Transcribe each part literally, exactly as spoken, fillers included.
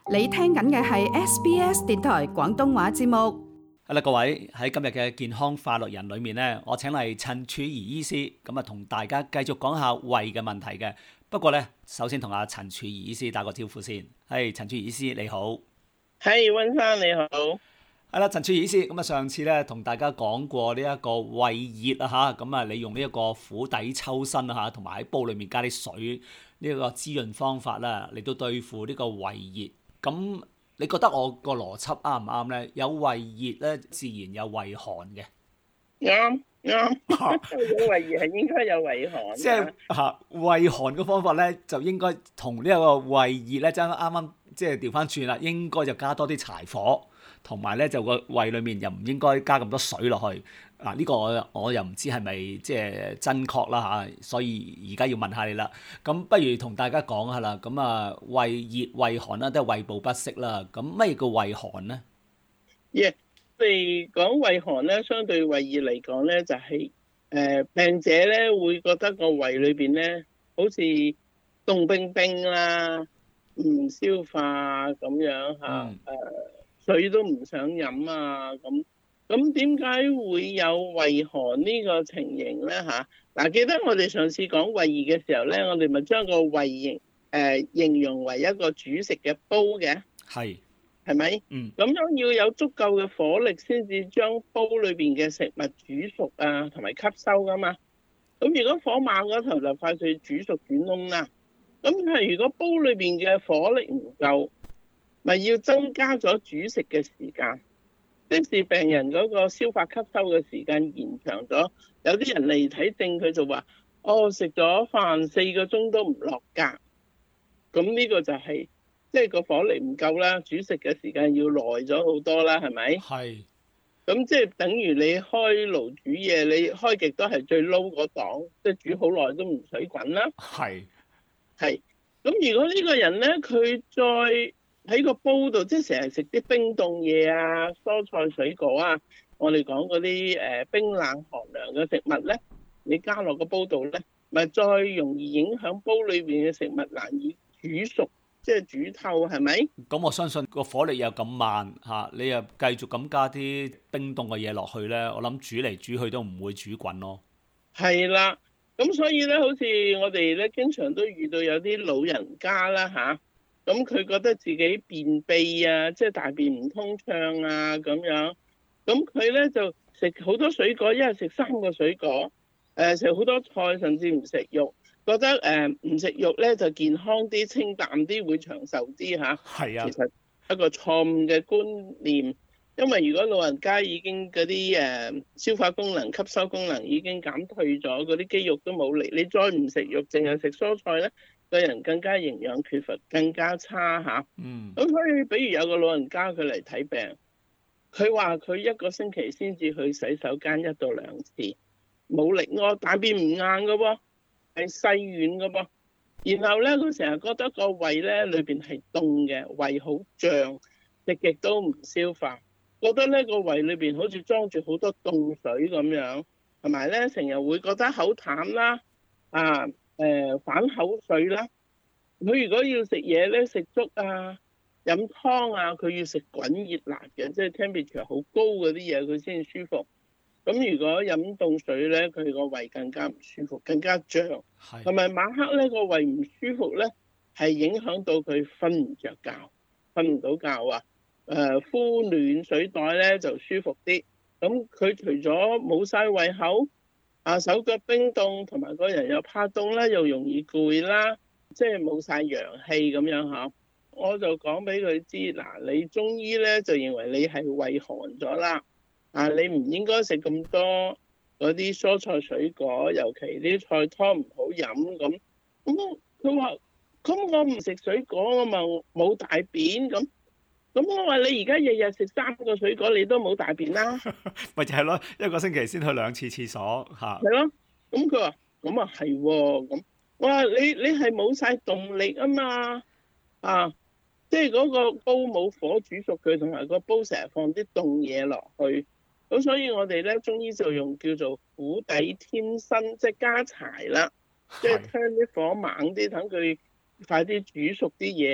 你聽緊嘅係 S B S 電台廣東話節目。 好啦，各位喺今日嘅健康快樂人裏面呢，我請嚟陳曙儀醫師，咁啊同大家繼續講下胃嘅問題嘅。不過呢，首先同阿陳曙儀醫師打個招呼先。係陳曙儀醫師你好。 係溫生你好。 係啦，陳曙儀醫師，咁啊上次咧同大家講過呢一個胃熱啊嚇，咁啊你用呢一個釜底抽薪啊嚇，同埋喺煲裡面加啲水呢一個滋潤方法啦，嚟到對付呢個胃熱。咁你覺得我個邏輯啱唔啱咧？有胃熱咧，自然有胃寒嘅。 啱啱，有胃熱係應該有胃寒。 即係嚇胃寒嘅方法咧，就應該同呢一個胃熱咧，真啱啱即係調翻轉啦。應該就加多啲柴火，同埋咧就個胃裡面又唔應該加咁多水落去。嗱、啊、呢、這個我我又唔知係咪即係真確啦嚇，所以而家要問下你啦。咁不如同大家講下啦。咁啊胃熱胃寒啦，都係胃部不適啦。咁乜嘢叫胃寒咧？ 耶，我哋講胃寒咧，相對胃熱嚟講咧，就係、是、誒、呃、病者咧會覺得個胃裏邊咧好似凍冰冰啦，唔消化咁樣嚇，誒、嗯呃、水都唔想飲啊咁。咁點解會有胃寒呢個情形咧嚇？嗱，記得我哋上次講胃熱嘅時候咧，我哋咪將個胃形誒形容為一個煮食嘅煲嘅，係係咪？嗯。咁樣要有足夠嘅火力先至將煲裏邊嘅食物煮熟啊，同埋吸收噶嘛。咁如果火猛嗰頭就快脆煮熟煮燶啦。咁係如果煲裏邊嘅火力唔夠，咪要增加咗煮食嘅時間。即使病人嗰個消化吸收嘅時間延長咗，有啲人嚟睇症佢就話：哦，食咗飯四個鐘都唔落格。咁呢個就係即係個火力唔夠啦，煮食嘅時間要耐咗好多啦，係咪？係。咁即係等於你開爐煮嘢，你開極都係最撈嗰檔，即係煮好耐都唔水滾啦。係。係。咁如果呢個人咧，佢再喺個煲度，即係成日食啲冰凍嘢啊、蔬菜水果啊，我哋講嗰啲誒冰冷寒涼嘅食物咧，你加落個煲度咧，咪再容易影響煲裏邊嘅食物難以煮熟，即係煮透，係咪？ 咁我相信個火力又咁慢嚇，你又繼續咁加啲冰凍嘅嘢落去咧，我諗煮嚟煮去都唔會煮滾咯。 係啦，咁所以咧，好似我哋咧經常都遇到有啲老人家啦嚇。咁佢覺得自己便秘啊，即係大便唔通暢啊咁樣，咁佢咧就食好多水果，一日食三個水果，誒食好多菜，甚至唔食肉，覺得誒唔食肉咧就健康啲、清淡啲，會長壽啲嚇。係啊，其實一個錯誤嘅觀念，因為如果老人家已經嗰啲誒消化功能、吸收功能已經減退咗，嗰啲肌肉都冇力，你再唔食肉，淨係食蔬菜咧，個人更加營養缺乏，更加差嚇。嗯。咁所以，比如有個老人家佢嚟睇病，佢話佢一個星期先至去洗手間一到兩次，冇力喎，大便唔硬嘅喎，係細軟嘅噃。然後咧，佢成日覺得個胃咧裏邊係凍嘅，胃好脹，食極都唔消化，覺得咧個胃裏邊好似裝住好多凍水咁樣，同埋咧成日會覺得口淡啦，啊〜誒、呃、反口水啦，佢如果要食嘢咧，食粥啊、飲湯啊，佢要食滾熱辣嘅，即係 temperature 好高嗰啲嘢，佢先舒服。咁如果飲凍水咧，佢個胃更加唔舒服，更加脹。同埋晚黑咧個胃唔舒服咧，係影響到佢瞓唔着覺，瞓唔到覺啊。誒、呃、敷暖水袋咧就舒服啲。咁佢除咗冇晒胃口，啊手腳冰凍，同埋個人又怕凍啦，又容易攰啦，即係冇晒陽氣咁樣嚇。我就講俾佢知，嗱，你中醫咧就認為你係胃寒咗啦，啊你唔應該食咁多嗰啲蔬菜水果，尤其啲菜湯唔好飲咁。咁佢話：咁我唔食水果，我咪冇大便咁。咁我話你而家日日食三個水果，你都冇大便啦。 咪就係咯，一個星期先去兩次廁所嚇。 係咯，咁佢話：咁啊係喎，咁我話你你係冇晒動力啊嘛，啊，即係嗰個煲冇火煮熟佢，同埋個煲成日放啲凍嘢落去，咁所以我哋咧中醫就用叫做釜底添薪，即係加柴啦，即係聽啲火猛啲，等佢快啲煮熟啲嘢。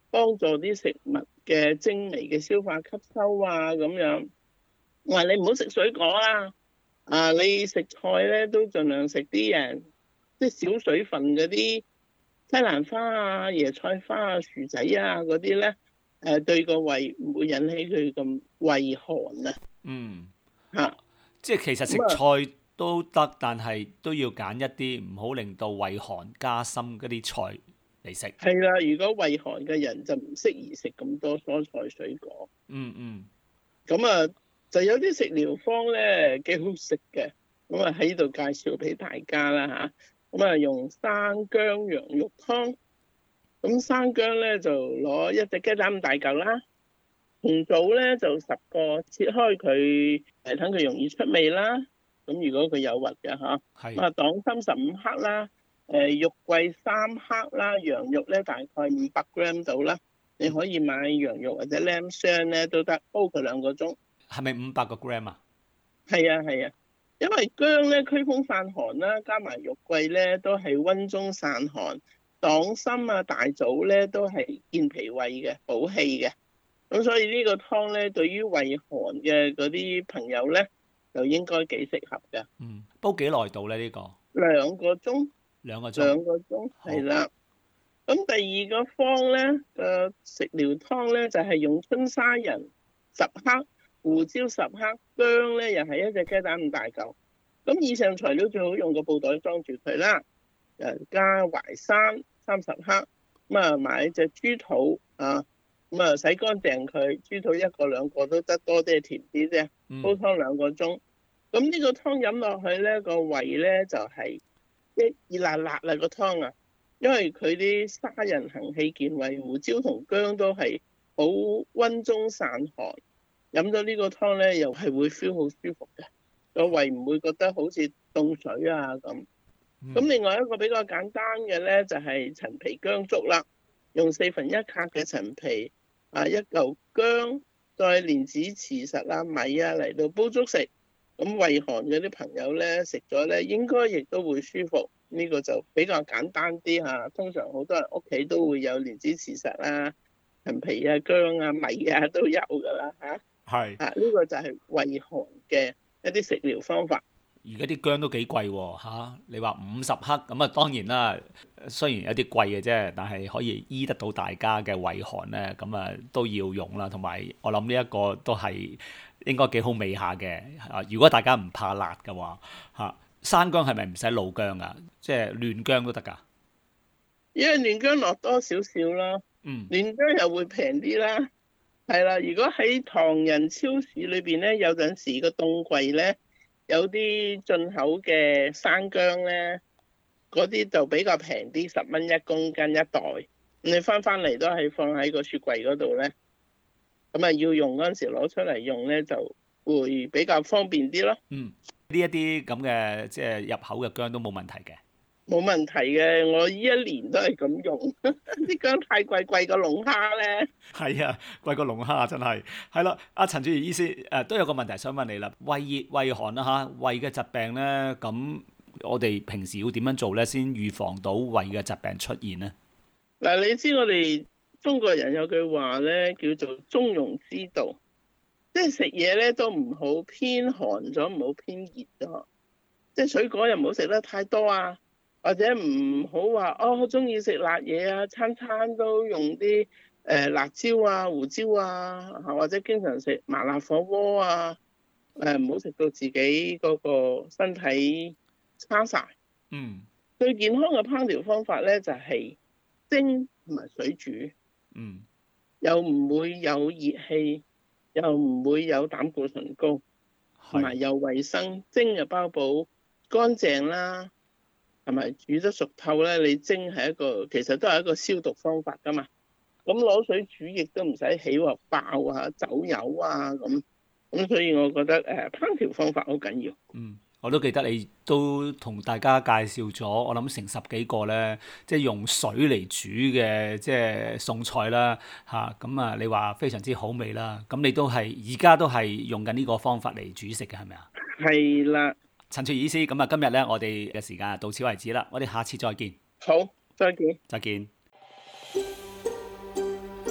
幫助啲食物嘅精微嘅消化吸收啊咁樣。我話你唔好食水果啦，啊你食菜咧都盡量食啲誒，即係少水分嗰啲西蘭花啊、椰菜花啊、薯仔啊嗰啲咧，誒對個胃唔會引起佢咁胃寒啊。 嗯， 嚇， 即係其實食菜都得，但係都要揀一啲唔好令到胃寒加深嗰啲菜嚟食。 係啦，如果胃寒嘅人就唔適宜食咁多蔬菜水果。 嗯嗯。 咁啊，就有啲食療方咧幾好食嘅，咁啊喺度介紹俾大家啦嚇。咁啊用生薑羊肉湯，咁生薑咧就攞一隻雞蛋咁大嚿啦，紅棗咧就十個，切開佢誒，等佢容易出味啦。咁如果佢有核嘅嚇，咁啊黨參十五克啦，誒肉桂三克啦，羊肉咧大概五百 gram 到啦。你可以買羊肉或者 lamb 霜咧都得，煲佢兩個鐘。 係咪五百個 gram 啊？ 係啊係啊，因為薑咧驅風散寒啦，加埋肉桂咧都係溫中散寒，黨參啊大棗咧都係健脾胃嘅，補氣嘅。咁所以呢個湯咧對於胃寒嘅嗰啲朋友咧就應該幾適合嘅。 嗯，煲幾耐到咧呢個？ 兩個鐘。 兩個鐘。 兩個鐘係啦。咁第二個方咧嘅食療湯咧就係用春沙仁十克、胡椒十克、薑咧又係一隻雞蛋咁大嚿。咁以上材料最好用個布袋裝住佢啦。誒加淮山三十克，咁啊買隻豬肚啊，咁啊洗乾淨佢，豬肚一個兩個都得，多啲甜啲啫。煲湯兩個鐘。咁呢個湯飲落去咧，個胃咧就係一熱辣辣啊個湯啊！因為佢啲沙仁行氣健胃，胡椒同薑都係好溫中散寒，飲咗呢個湯咧又係會 feel 好舒服嘅，個胃唔會覺得好似凍水啊咁。咁、嗯、另外一個比較簡單嘅咧就係、是、陳皮薑粥啦，用四分一克嘅陳皮啊，一嚿薑，再蓮子、茨實啊、米啊嚟到煲粥食。咁胃寒嗰啲朋友咧食咗咧應該亦都會舒服。呢個就比較簡單啲嚇，通常好多人屋企都會有蓮子、茨實啊、陳皮啊、薑啊、米啊都有噶啦嚇。係啊，呢個就係胃寒嘅一啲食療方法。 而家啲薑都幾貴喎嚇，你話五十克咁啊，當然啦，雖然有啲貴嘅啫，但係可以醫得到大家嘅胃寒咧，咁啊都要用啦。同埋我諗呢一個都係應該幾好味下嘅啊！如果大家唔怕辣嘅話嚇。生薑係咪唔使老薑啊？即係嫩薑都得㗎。 因為嫩薑落多少少啦，嗯，嫩薑又會平啲啦。係啦，如果喺唐人超市裏邊咧，有陣時個凍櫃咧有啲進口嘅生薑咧，嗰啲就比較平啲，十蚊一公斤一袋。你翻翻嚟都係放喺個雪櫃嗰度咧，咁啊要用嗰陣時攞出嚟用咧，就會比較方便啲咯。嗯。 呢一啲咁嘅即係入口嘅薑都冇問題嘅， 冇問題嘅。我呢一年都係咁用，啲薑太貴，貴過龍蝦咧。 係啊，貴過龍蝦啊，真係。係啦，阿陳曙儀醫師誒、呃、都有個問題想問你啦。胃熱胃寒啦嚇，胃嘅疾病咧，咁我哋平時要點樣做咧，先預防到胃嘅疾病出現咧？ 嗱，你知我哋中國人有句話咧，叫做中庸之道。即係食嘢咧都唔好偏寒咗，唔好偏熱咗。即係水果又唔好食得太多啊，或者唔好話哦，我中意食辣嘢啊，餐餐都用啲誒、呃、辣椒啊、胡椒啊，或者經常食麻辣火鍋啊，誒唔好食到自己嗰個身體差晒。嗯，最健康嘅烹調方法咧就係、是、蒸同埋水煮。嗯，又唔會有熱氣。又唔會有膽固醇高，同埋又衛生。蒸就包保乾淨啦，同埋煮得熟透咧。你蒸係一個其實都係一個消毒方法噶嘛。咁攞水煮亦都唔使起鑊爆啊、走油啊咁。咁所以我覺得誒烹調方法好緊要。 嗯。我都記得你都同大家介紹咗，我諗成十幾個咧，即係用水嚟煮嘅，即係餸菜啦嚇。咁啊，你話非常之好味啦。咁你都係而家都係用緊呢個方法嚟煮食嘅，係咪啊？ 係啦。 陳曙儀醫師，咁啊，今日咧我哋嘅時間到此為止啦。我哋下次再見。 好，再見。 再見。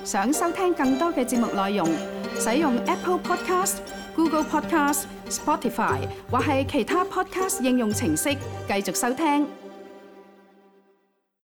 想收聽更多嘅節目內容，使用 Apple Podcast、Google Podcast、Spotify 或係其他 Podcast 應用程式繼續收聽。